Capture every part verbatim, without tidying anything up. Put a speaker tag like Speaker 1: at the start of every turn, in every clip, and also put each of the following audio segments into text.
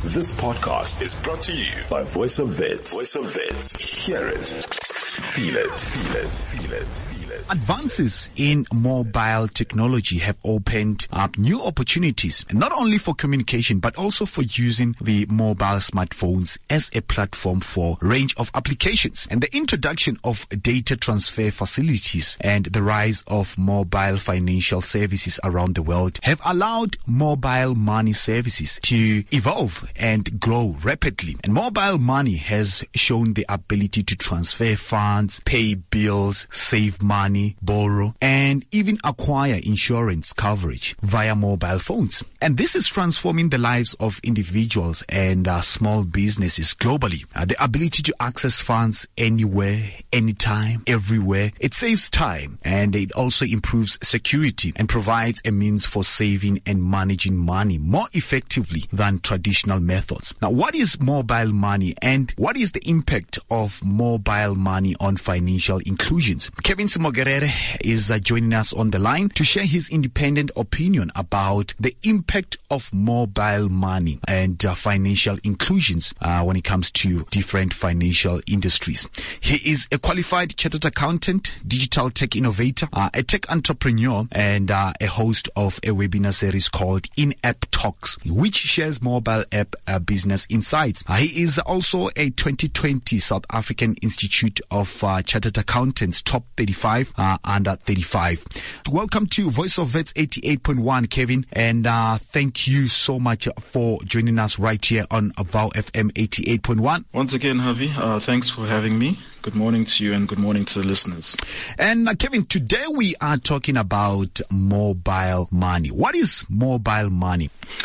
Speaker 1: This podcast is brought to you by Voice of Wits. Voice of Wits. Hear it. Feel it. Feel it. Feel it. Feel it.
Speaker 2: Advances in mobile technology have opened up new opportunities, not only for communication, but also for using the mobile smartphones as a platform for a range of applications. And the introduction of data transfer facilities and the rise of mobile financial services around the world have allowed mobile money services to evolve and grow rapidly. And mobile money has shown the ability to transfer funds, pay bills, save money, borrow, and even acquire insurance coverage via mobile phones. And this is transforming the lives of individuals and uh, small businesses globally. Uh, the ability to access funds anywhere, anytime, everywhere. It saves time, and it also improves security and provides a means for saving and managing money more effectively than traditional methods. Now, what is mobile money, and what is the impact of mobile money on financial inclusions? Kevin Simogerere is uh, joining us on the line to share his independent opinion about the impact of mobile money and uh, financial inclusions uh, when it comes to different financial industries. He is a qualified chartered accountant, digital tech innovator, uh, a tech entrepreneur, and uh, a host of a webinar series called In-App Talks, which shares mobile app uh, business insights. Uh, he is also a twenty twenty South African Institute of uh, Chartered Accountants Top thirty-five uh, under thirty-five. Welcome to Voice of Wits eighty-eight point one, Kevin, and uh, thank you so much for joining us right here on Vow F M eighty-eight point one.
Speaker 3: Once again, Harvey, uh, thanks for having me. Good morning to you and good morning to the listeners.
Speaker 2: And uh, Kevin, today we are talking about mobile money. What is mobile money?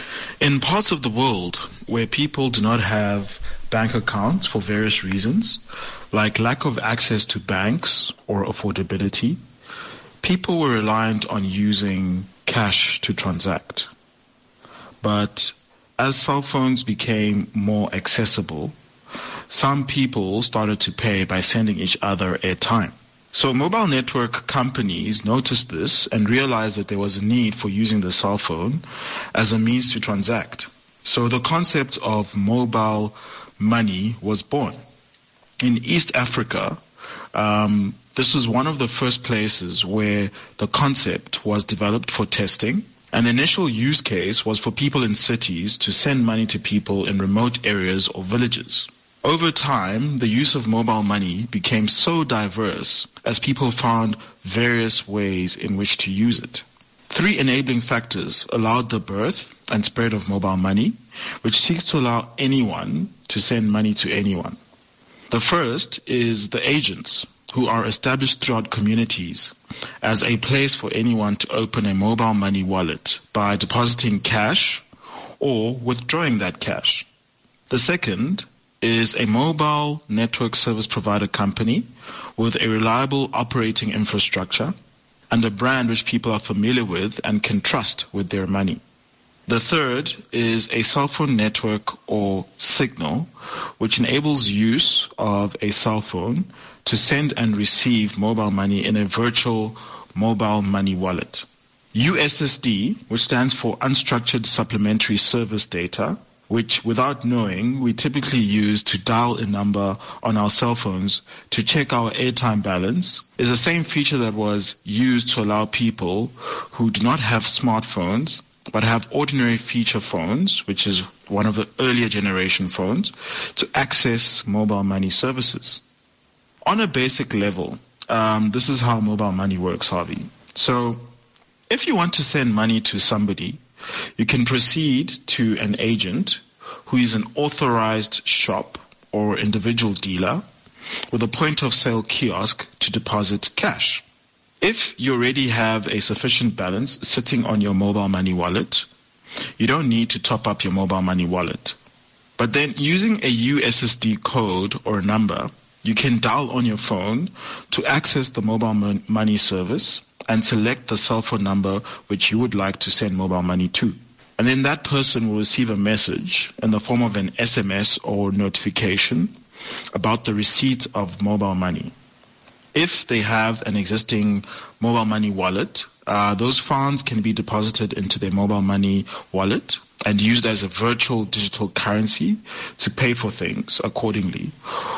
Speaker 3: In parts of the world where people do not have bank accounts for various reasons, like lack of access to banks or affordability, people were reliant on using cash to transact. But as cell phones became more accessible, some people started to pay by sending each other airtime. So mobile network companies noticed this and realized that there was a need for using the cell phone as a means to transact. So the concept of mobile money was born. In East Africa, um, this was one of the first places where the concept was developed for testing. An initial use case was for people in cities to send money to people in remote areas or villages. Over time, the use of mobile money became so diverse as people found various ways in which to use it. Three enabling factors allowed the birth and spread of mobile money, which seeks to allow anyone to send money to anyone. The first is the agents, who are established throughout communities as a place for anyone to open a mobile money wallet by depositing cash or withdrawing that cash. The second is a mobile network service provider company with a reliable operating infrastructure and a brand which people are familiar with and can trust with their money. The third is a cell phone network or signal, which enables use of a cell phone to send and receive mobile money in a virtual mobile money wallet. U S S D, which stands for Unstructured Supplementary Service Data, which without knowing we typically use to dial a number on our cell phones to check our airtime balance, is the same feature that was used to allow people who do not have smartphones but have ordinary feature phones, which is one of the earlier generation phones, to access mobile money services. On a basic level, um, this is how mobile money works, Harvey. So if you want to send money to somebody, you can proceed to an agent who is an authorized shop or individual dealer with a point-of-sale kiosk to deposit cash. If you already have a sufficient balance sitting on your mobile money wallet, you don't need to top up your mobile money wallet. But then using a U S S D code or number, you can dial on your phone to access the mobile mon- money service and select the cell phone number which you would like to send mobile money to. And then that person will receive a message in the form of an S M S or notification about the receipt of mobile money. If they have an existing mobile money wallet Uh, those funds can be deposited into their mobile money wallet and used as a virtual digital currency to pay for things accordingly.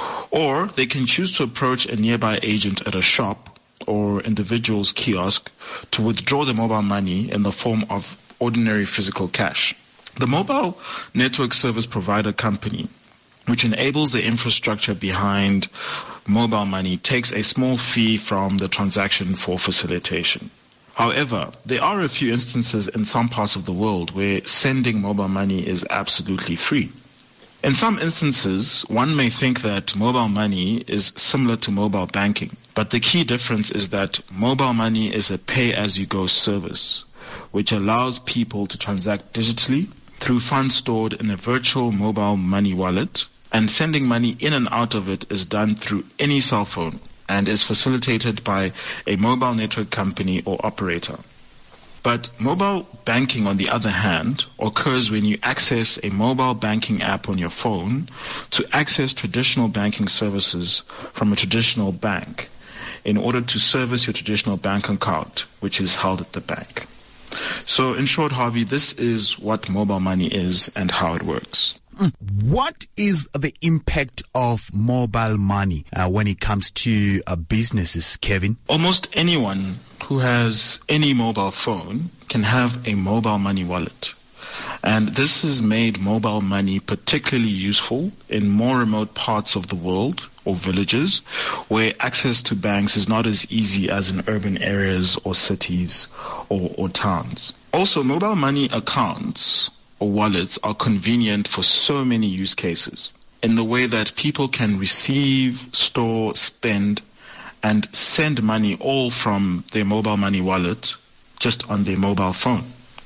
Speaker 3: Or they can choose to approach a nearby agent at a shop or individual's kiosk to withdraw the mobile money in the form of ordinary physical cash. The mobile network service provider company, which enables the infrastructure behind mobile money, takes a small fee from the transaction for facilitation. However, there are a few instances in some parts of the world where sending mobile money is absolutely free. In some instances, one may think that mobile money is similar to mobile banking, but the key difference is that mobile money is a pay-as-you-go service, which allows people to transact digitally through funds stored in a virtual mobile money wallet, and sending money in and out of it is done through any cell phone and is facilitated by a mobile network company or operator. But mobile banking, on the other hand, occurs when you access a mobile banking app on your phone to access traditional banking services from a traditional bank in order to service your traditional bank account, which is held at the bank. So in short, Harvey, this is what mobile money is and how it works.
Speaker 2: What is the impact of mobile money uh, when it comes to uh, businesses, Kevin?
Speaker 3: Almost anyone who has any mobile phone can have a mobile money wallet. And this has made mobile money particularly useful in more remote parts of the world or villages where access to banks is not as easy as in urban areas or cities or, or towns. Also, mobile money accounts or wallets are convenient for so many use cases in the way that people can receive, store, spend, and send money all from their mobile money wallet just on their mobile phone.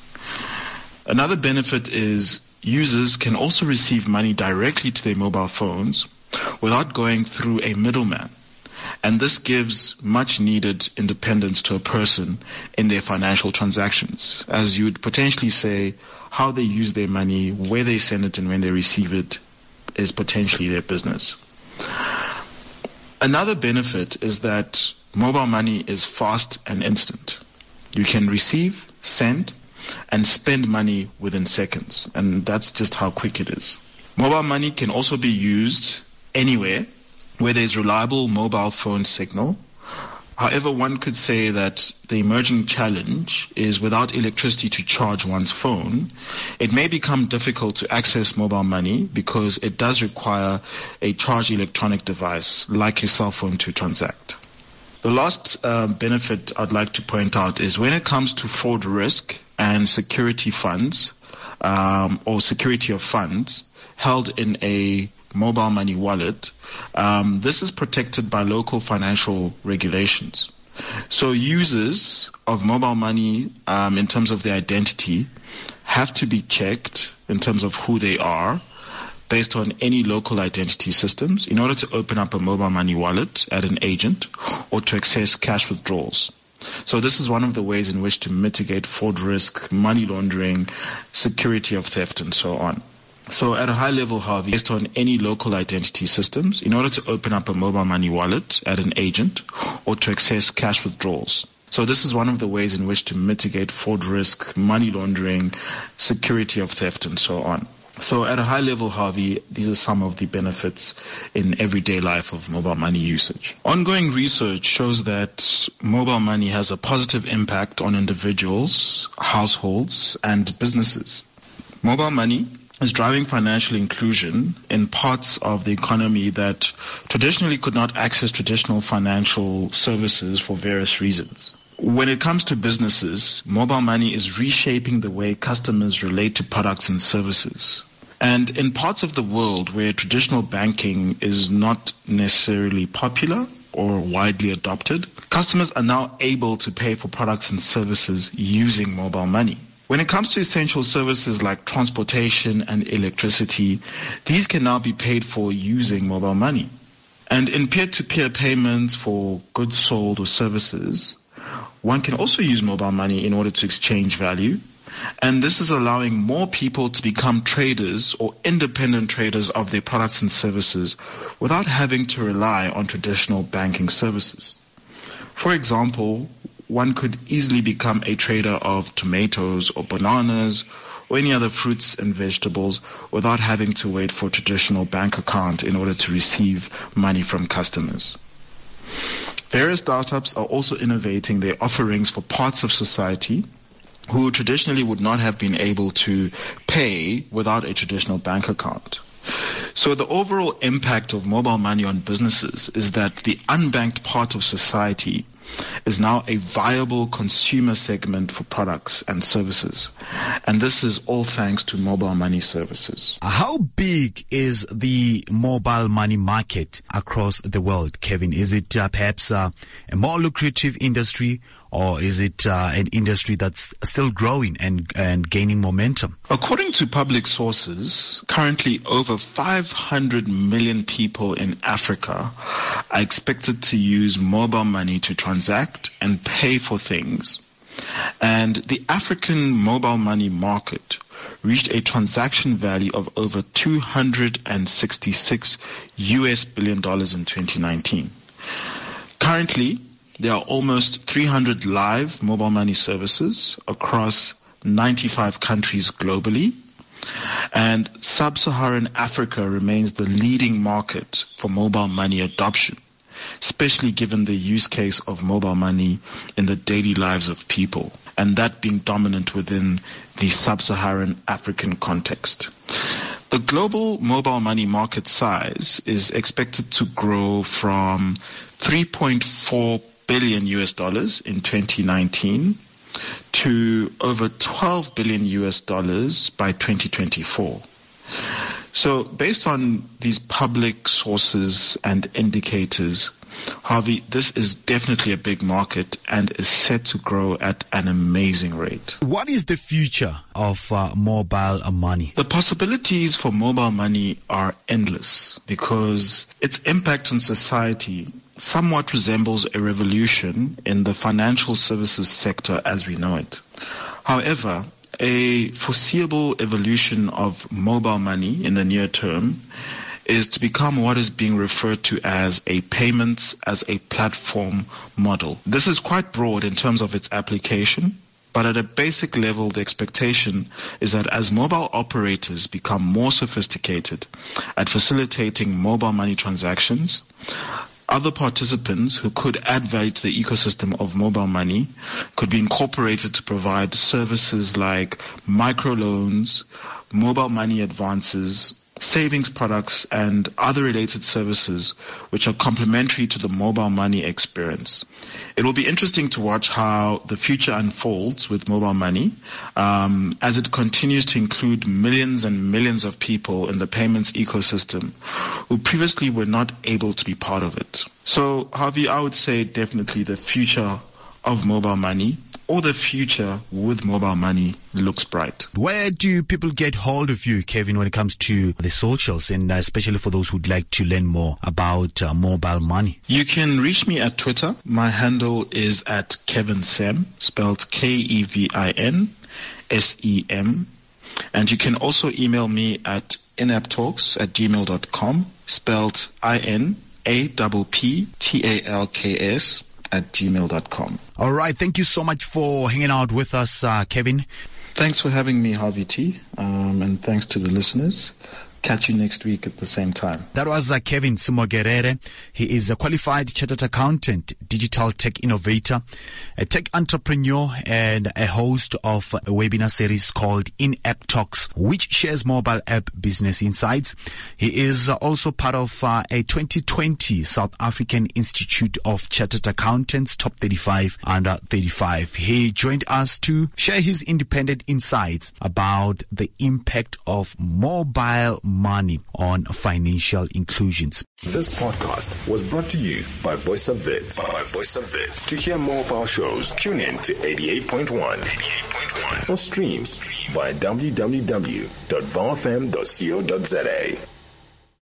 Speaker 3: Another benefit is users can also receive money directly to their mobile phones without going through a middleman. And this gives much needed independence to a person in their financial transactions, as you would potentially say how they use their money, where they send it, and when they receive it is potentially their business. Another benefit is that mobile money is fast and instant. You can receive, send, and spend money within seconds, and that's just how quick it is. Mobile money can also be used anywhere where there's reliable mobile phone signal. However, one could say that the emerging challenge is without electricity to charge one's phone, it may become difficult to access mobile money because it does require a charged electronic device like a cell phone to transact. The last uh, benefit I'd like to point out is when it comes to fraud risk and security funds um, or security of funds held in a mobile money wallet, um, this is protected by local financial regulations. So users of mobile money, um, in terms of their identity, have to be checked in terms of who they are based on any local identity systems in order to open up a mobile money wallet at an agent or to access cash withdrawals. So this is one of the ways in which to mitigate fraud risk, money laundering, security of theft, and so on. So at a high level, Harvey, based on any local identity systems, in order to open up a mobile money wallet at an agent or to access cash withdrawals. So this is one of the ways in which to mitigate fraud risk, money laundering, security of theft, and so on. So at a high level, Harvey, these are some of the benefits in everyday life of mobile money usage. Ongoing research shows that mobile money has a positive impact on individuals, households, and businesses. Mobile money is driving financial inclusion in parts of the economy that traditionally could not access traditional financial services for various reasons. When it comes to businesses, mobile money is reshaping the way customers relate to products and services. And in parts of the world where traditional banking is not necessarily popular or widely adopted, customers are now able to pay for products and services using mobile money. When it comes to essential services like transportation and electricity, these can now be paid for using mobile money. And in peer-to-peer payments for goods sold or services, one can also use mobile money in order to exchange value. And this is allowing more people to become traders or independent traders of their products and services without having to rely on traditional banking services. For example, one could easily become a trader of tomatoes or bananas or any other fruits and vegetables without having to wait for a traditional bank account in order to receive money from customers. Various startups are also innovating their offerings for parts of society who traditionally would not have been able to pay without a traditional bank account. So the overall impact of mobile money on businesses is that the unbanked part of society is now a viable consumer segment for products and services. And this is all thanks to mobile money services.
Speaker 2: How big is the mobile money market across the world, Kevin? Is it uh, perhaps uh, a more lucrative industry, or is it uh, an industry that's still growing and, and gaining momentum?
Speaker 3: According to public sources, currently over five hundred million people in Africa are expected to use mobile money to transact and pay for things. And the African mobile money market reached a transaction value of over two hundred sixty-six U S billion dollars in twenty nineteen. Currently, there are almost three hundred live mobile money services across ninety-five countries globally, and sub-Saharan Africa remains the leading market for mobile money adoption, especially given the use case of mobile money in the daily lives of people, and that being dominant within the sub-Saharan African context. The global mobile money market size is expected to grow from three point four billion U S dollars in twenty nineteen to over twelve billion U S dollars by twenty twenty-four. So based on these public sources and indicators, Harvey, this is definitely a big market and is set to grow at an amazing rate.
Speaker 2: What is the future of uh, mobile money?
Speaker 3: The possibilities for mobile money are endless because its impact on society somewhat resembles a revolution in the financial services sector as we know it. However, a foreseeable evolution of mobile money in the near term is to become what is being referred to as a payments as a platform model. This is quite broad in terms of its application, but at a basic level, the expectation is that as mobile operators become more sophisticated at facilitating mobile money transactions, other participants who could add value to the ecosystem of mobile money could be incorporated to provide services like microloans, mobile money advances, savings products, and other related services which are complementary to the mobile money experience. It will be interesting to watch how the future unfolds with mobile money um, as it continues to include millions and millions of people in the payments ecosystem who previously were not able to be part of it. So, Harvey, I would say definitely the future of mobile money, or the future with mobile money, looks bright.
Speaker 2: Where do people get hold of you, Kevin, when it comes to the socials, and especially for those who'd like to learn more about uh, mobile money?
Speaker 3: You can reach me at Twitter. My handle is at Kevin Sem, spelled K E V I N S E M. And you can also email me at inaptalks at gmail dot com, spelled I N A P P T A L K S at gmail dot com.
Speaker 2: All right. Thank you so much for hanging out with us, uh, Kevin.
Speaker 3: Thanks for having me, Harvey T. Um, and thanks to the listeners. Catch you next week at the same time.
Speaker 2: That was uh, Kevin Simogerere. He is a qualified chartered accountant, digital tech innovator, a tech entrepreneur, and a host of a webinar series called In-App Talks, which shares mobile app business insights. He is also part of uh, a twenty twenty South African Institute of Chartered Accountants Top thirty-five under thirty-five. He joined us to share his independent insights about the impact of mobile money on financial inclusions.
Speaker 1: This podcast was brought to you by Voice of Wits. By Voice of Wits. To hear more of our shows, tune in to eighty-eight point one. eighty-eight point one. Or stream via w w w dot v o f m dot co dot z a.